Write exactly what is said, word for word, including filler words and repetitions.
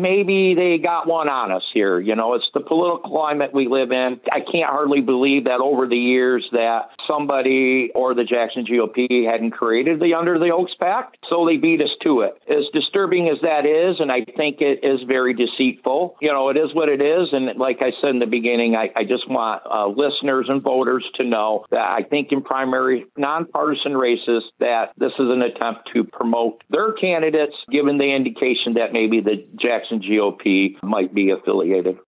maybe they got one on us here. You know, it's the political climate we live in. I can't hardly believe that over the years that somebody or the Jackson G O P hadn't created the Under the Oaks Pact, so they beat us to it. As disturbing as that is, and I think it is very deceitful, you know, it is what it is. And like I said in the beginning, I, I just want uh, listeners and voters to know that I think in primary nonpartisan races that this is an attempt to promote their candidates, given the indication that maybe the Jackson G O P might be affiliated.